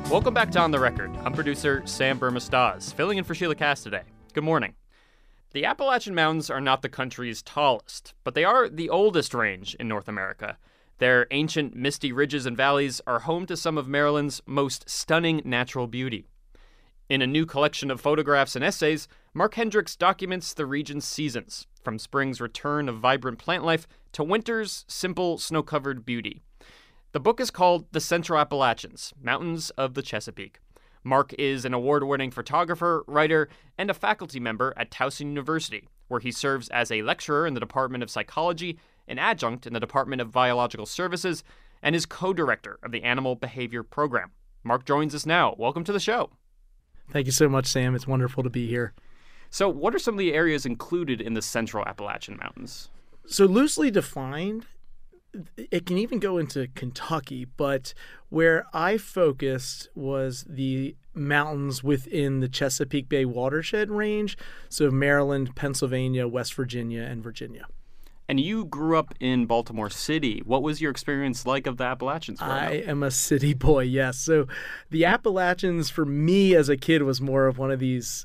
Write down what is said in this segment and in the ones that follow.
Welcome back to On the Record. I'm producer Sam Burmistaz, filling in for Sheila Cass today. Good morning. The Appalachian Mountains are not the country's tallest, but they are the oldest range in North America. Their ancient, misty ridges and valleys are home to some of Maryland's most stunning natural beauty. In a new collection of photographs and essays, Mark Hendricks documents the region's seasons, from spring's return of vibrant plant life to winter's simple, snow-covered beauty. The book is called The Central Appalachians, Mountains of the Chesapeake. Mark is an award-winning photographer, writer, and a faculty member at Towson University, where he serves as a lecturer in the Department of Psychology, an adjunct in the Department of Biological Services, and is co-director of the Animal Behavior Program. Mark joins us now. Welcome to the show. Thank you so much, Sam. It's wonderful to be here. So what are some of the areas included in the Central Appalachian Mountains? So loosely defined, it can even go into Kentucky, but where I focused was the mountains within the Chesapeake Bay watershed range, so Maryland, Pennsylvania, West Virginia, and Virginia. And you grew up in Baltimore City. What was your experience like of the Appalachians? I am a city boy, yes. So the Appalachians for me as a kid was more of one of these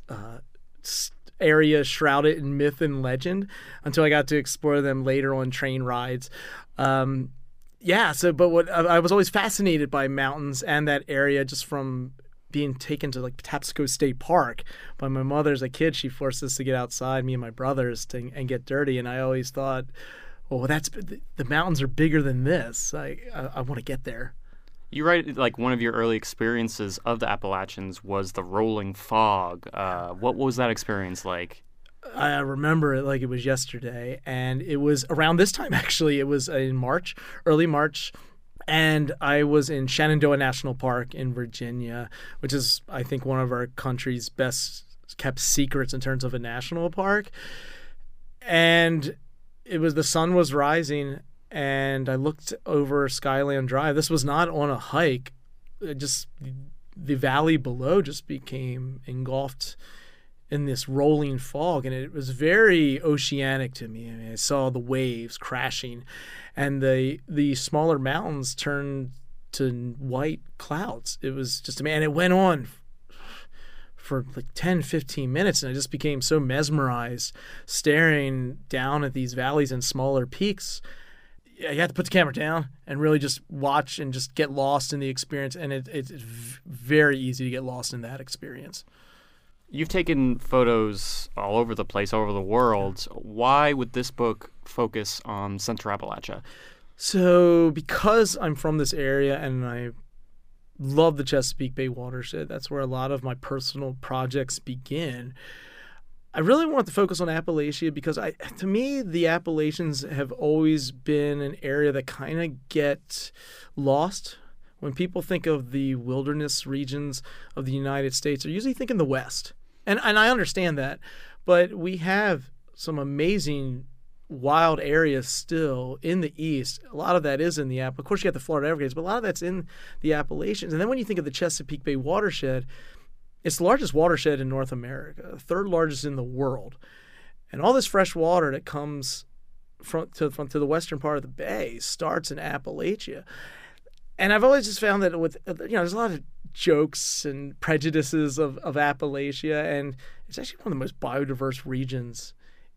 areas shrouded in myth and legend until I got to explore them later on train rides. But what I was always fascinated by mountains and that area just from being taken to like Patapsco State Park by my mother as a kid. She forced us to get outside, me and my brothers, and get dirty. And I always thought, well, the mountains are bigger than this. I want to get there. You write like one of your early experiences of the Appalachians was the rolling fog. What was that experience like? I remember it like it was yesterday, and it was around this time, actually. It was in March, early March, and I was in Shenandoah National Park in Virginia, which is, I think, one of our country's best kept secrets in terms of a national park. And the sun was rising, and I looked over Skyland Drive. This was not on a hike. The valley below just became engulfed in this rolling fog, and it was very oceanic to me. I mean, I saw the waves crashing, and the smaller mountains turned to white clouds. It was just amazing, and it went on for like 10, 15 minutes, and I just became so mesmerized staring down at these valleys and smaller peaks. You have to put the camera down and really just watch and just get lost in the experience, and it's very easy to get lost in that experience. You've taken photos all over the place, all over the world. Why would this book focus on Central Appalachia? So because I'm from this area and I love the Chesapeake Bay watershed, that's where a lot of my personal projects begin. I really want to focus on Appalachia because to me, the Appalachians have always been an area that kind of get lost. When people think of the wilderness regions of the United States, they're usually thinking the West. And I understand that, but we have some amazing wild areas still in the East. A lot of that is in the Of course, you have the Florida Everglades, but a lot of that's in the Appalachians. And then when you think of the Chesapeake Bay watershed, it's the largest watershed in North America, third largest in the world. And all this fresh water that comes from to the western part of the bay starts in Appalachia. And I've always just found that there's a lot of jokes and prejudices of Appalachia, and it's actually one of the most biodiverse regions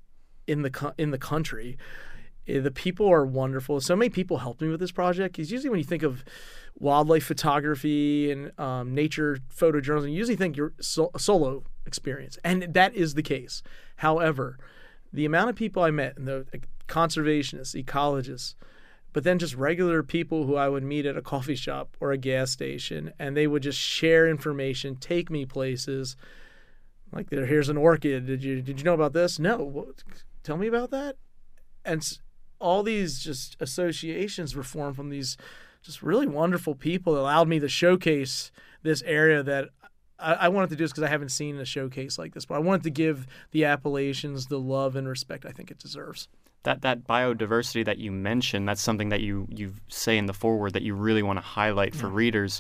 in the country. The people are wonderful. So many people helped me with this project. Because usually when you think of wildlife photography and nature photojournalism, you usually think you're a solo experience, and that is the case. However, the amount of people I met, and the conservationists, ecologists, but then just regular people who I would meet at a coffee shop or a gas station, and they would just share information, take me places. Like, here's an orchid. Did you know about this? No. Tell me about that. And all these just associations were formed from these just really wonderful people that allowed me to showcase this area that I wanted to do this because I haven't seen a showcase like this. But I wanted to give the Appalachians the love and respect I think it deserves. That biodiversity that you mentioned, that's something that you say in the foreword that you really want to highlight for readers.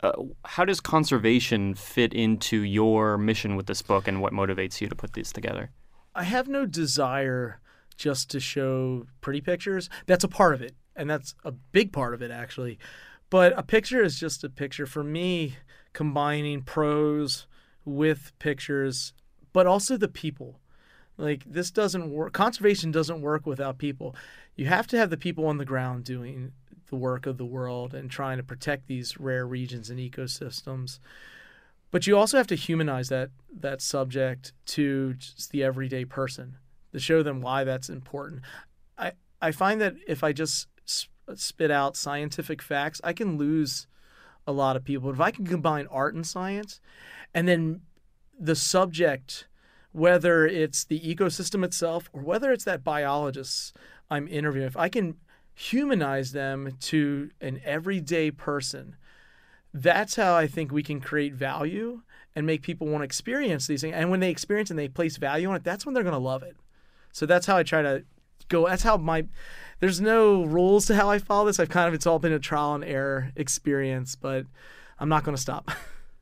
How does conservation fit into your mission with this book, and what motivates you to put these together? I have no desire just to show pretty pictures. That's a part of it, and that's a big part of it, actually. But a picture is just a picture. For me, combining prose with pictures, but also the people. Like, this doesn't work. Conservation doesn't work without people. You have to have the people on the ground doing the work of the world and trying to protect these rare regions and ecosystems. But you also have to humanize that subject to just the everyday person to show them why that's important. I find that if I just spit out scientific facts, I can lose a lot of people. If I can combine art and science, and then the subject, whether it's the ecosystem itself or whether it's that biologist I'm interviewing, if I can humanize them to an everyday person, that's how I think we can create value and make people want to experience these things. And when they experience and they place value on it, that's when they're going to love it. So that's how I try to go. That's how there's no rules to how I follow this. It's all been a trial and error experience, but I'm not going to stop.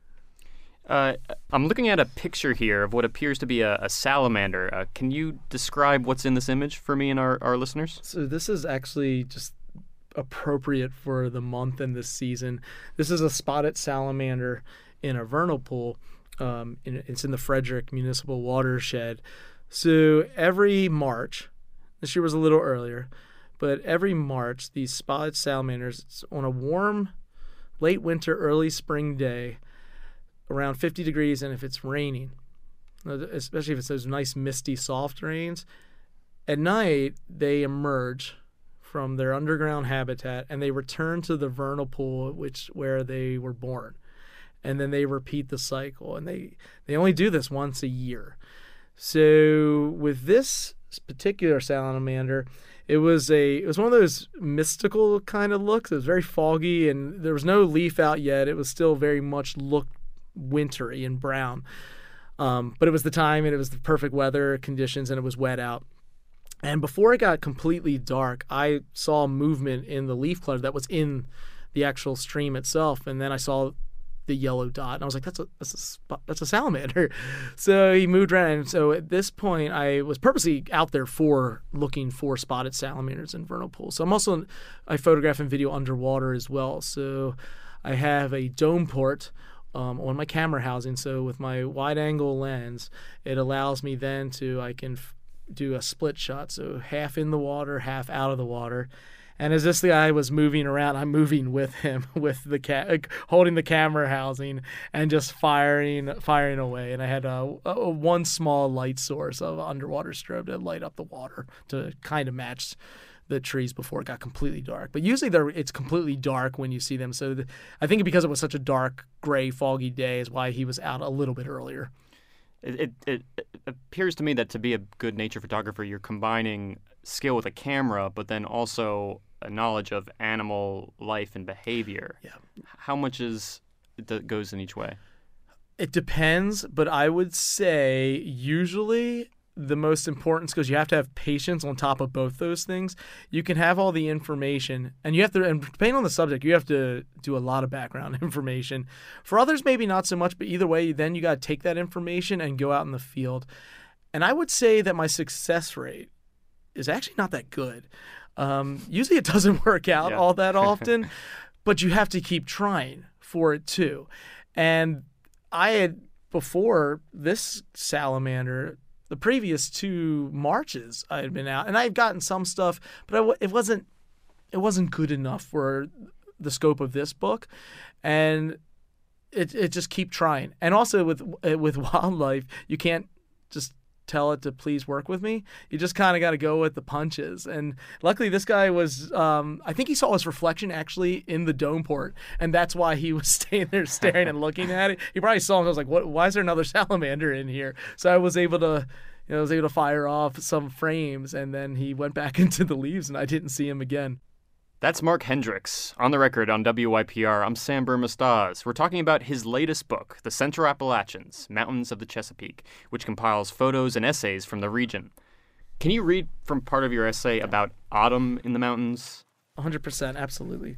I'm looking at a picture here of what appears to be a salamander. Can you describe what's in this image for me and our listeners? So this is actually just appropriate for the month and this season. This is a spotted salamander in a vernal pool. It's in the Frederick Municipal Watershed. So every March, this year was a little earlier, but every March, these spotted salamanders, it's on a warm, late winter, early spring day, around 50 degrees, and if it's raining, especially if it's those nice misty soft rains, at night they emerge from their underground habitat and they return to the vernal pool where they were born, and then they repeat the cycle, and they only do this once a year. So with this particular salamander, it was one of those mystical kind of looks. It was very foggy and there was no leaf out yet. It was still very much looked wintry and brown, but it was the time and it was the perfect weather conditions and it was wet out. And before it got completely dark, I saw movement in the leaf clutter that was in the actual stream itself, and then I saw the yellow dot, and I was like, that's a salamander. So he moved around, and so at this point, I was purposely out there looking for spotted salamanders in vernal pools. So I photograph and video underwater as well. So I have a dome port on my camera housing. So with my wide-angle lens, it allows me then I can do a split shot, so half in the water, half out of the water. And as this guy was moving around, I'm moving with him, with the holding the camera housing and just firing away. And I had one small light source of underwater strobe to light up the water to kind of match the trees before it got completely dark. But usually it's completely dark when you see them. So I think because it was such a dark, gray, foggy day is why he was out a little bit earlier. It appears to me that to be a good nature photographer, you're combining skill with a camera, but then also a knowledge of animal life and behavior. Yeah. How much goes in each way? It depends, but I would say usually the most important skills, you have to have patience on top of both those things. You can have all the information, and depending on the subject, you have to do a lot of background information. For others, maybe not so much, but either way, then you got to take that information and go out in the field. And I would say that my success rate is actually not that good. Usually it doesn't work out all that often, but you have to keep trying for it too. And I had, before this salamander, the previous 2 Marches I had been out, and I had gotten some stuff, but it wasn't good enough for the scope of this book, and it just keep trying. And also with wildlife, you can't just tell it to please work with me. You just kind of got to go with the punches. And luckily this guy was, I think he saw his reflection actually in the dome port, and that's why he was staying there staring and looking at it. He probably saw him. I was like, "What? Why is there another salamander in here?" So I was able to fire off some frames, and then he went back into the leaves and I didn't see him again. That's Mark Hendricks. On the record on WYPR, I'm Sam Burmistaz. We're talking about his latest book, The Central Appalachians, Mountains of the Chesapeake, which compiles photos and essays from the region. Can you read from part of your essay about autumn in the mountains? 100%, absolutely.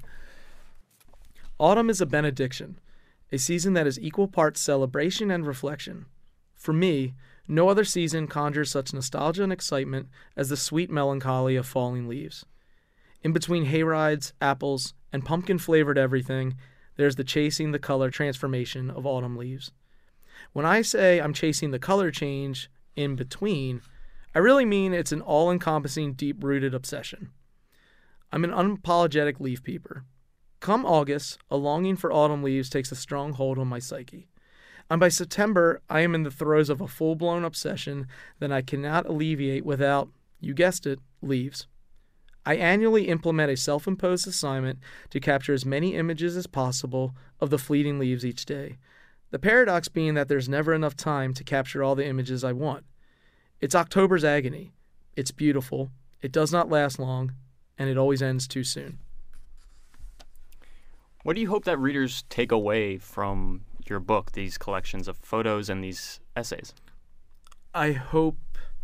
Autumn is a benediction, a season that is equal parts celebration and reflection. For me, no other season conjures such nostalgia and excitement as the sweet melancholy of falling leaves. In between hayrides, apples, and pumpkin-flavored everything, there's the chasing the color transformation of autumn leaves. When I say I'm chasing the color change in between, I really mean it's an all-encompassing, deep-rooted obsession. I'm an unapologetic leaf peeper. Come August, a longing for autumn leaves takes a strong hold on my psyche. And by September, I am in the throes of a full-blown obsession that I cannot alleviate without, you guessed it, leaves. I annually implement a self-imposed assignment to capture as many images as possible of the fleeting leaves each day. The paradox being that there's never enough time to capture all the images I want. It's October's agony. It's beautiful. It does not last long, and it always ends too soon. What do you hope that readers take away from your book, these collections of photos and these essays? I hope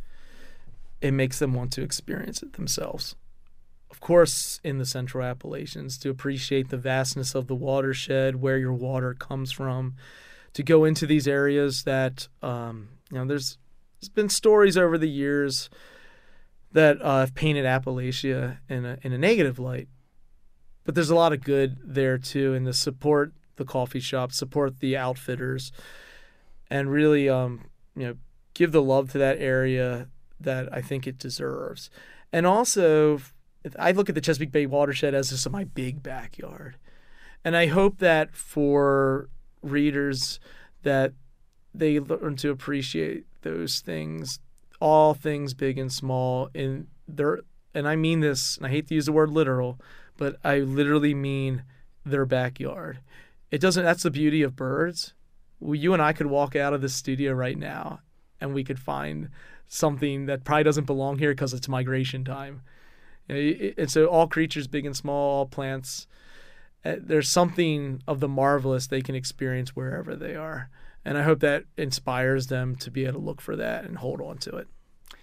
it makes them want to experience it themselves. Of course, in the Central Appalachians, to appreciate the vastness of the watershed, where your water comes from, to go into these areas that, there's been stories over the years that have painted Appalachia in a negative light. But there's a lot of good there, too, and to support the coffee shops, support the outfitters, and really, give the love to that area that I think it deserves. And also, I look at the Chesapeake Bay watershed as just my big backyard. And I hope that for readers that they learn to appreciate those things, all things big and small, and I mean this, and I hate to use the word literal, but I literally mean their backyard. That's the beauty of birds. You and I could walk out of this studio right now and we could find something that probably doesn't belong here because it's migration time. And so all creatures, big and small, all plants, there's something of the marvelous they can experience wherever they are. And I hope that inspires them to be able to look for that and hold on to it.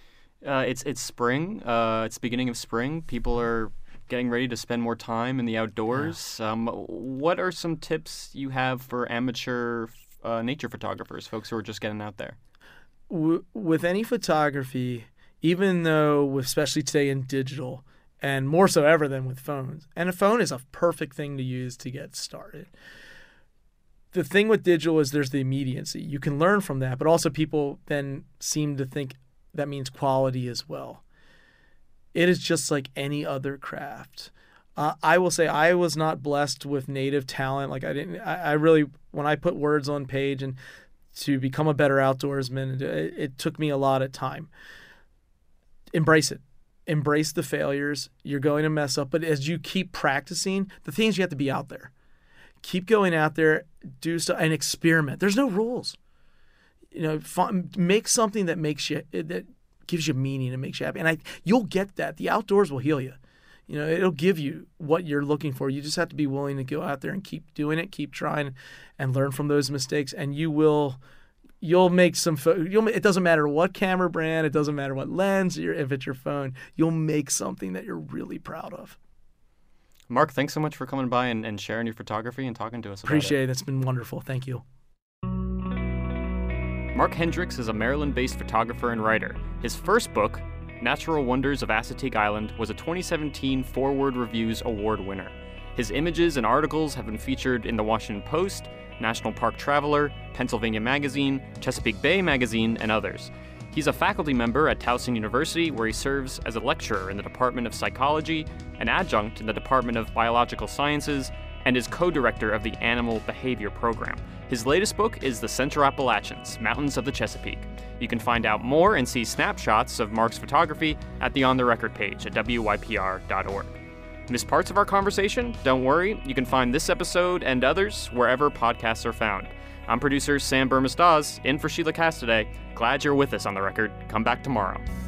It's spring. It's the beginning of spring. People are getting ready to spend more time in the outdoors. Yeah. What are some tips you have for amateur nature photographers, folks who are just getting out there? With any photography, even though, especially today in digital, and more so ever than with phones, and a phone is a perfect thing to use to get started. The thing with digital is there's the immediacy. You can learn from that, but also people then seem to think that means quality as well. It is just like any other craft. I will say I was not blessed with native talent. I really, when I put words on page and to become a better outdoorsman, it took me a lot of time. Embrace it. Embrace the failures. You're going to mess up, but as you keep practicing, the things you have to be out there. Keep going out there, do stuff, and experiment. There's no rules. Make something that gives you meaning and makes you happy. And you'll get that. The outdoors will heal you. It'll give you what you're looking for. You just have to be willing to go out there and keep doing it, keep trying, and learn from those mistakes. And you'll make some. It doesn't matter what camera brand, it doesn't matter what lens. If it's your phone, you'll make something that you're really proud of. Mark, thanks so much for coming by and sharing your photography and talking to us about it. Appreciate it. It's been wonderful. Thank you. Mark Hendricks is a Maryland-based photographer and writer. His first book, Natural Wonders of Assateague Island, was a 2017 Forward Reviews Award winner. His images and articles have been featured in the Washington Post, National Park Traveler, Pennsylvania Magazine, Chesapeake Bay Magazine, and others. He's a faculty member at Towson University, where he serves as a lecturer in the Department of Psychology, an adjunct in the Department of Biological Sciences, and is co-director of the Animal Behavior Program. His latest book is The Central Appalachians, Mountains of the Chesapeake. You can find out more and see snapshots of Mark's photography at the On the Record page at wypr.org. Missed parts of our conversation? Don't worry, you can find this episode and others wherever podcasts are found. I'm producer Sam Burmistaz, in for Sheila Cass today. Glad you're with us on The Record. Come back tomorrow.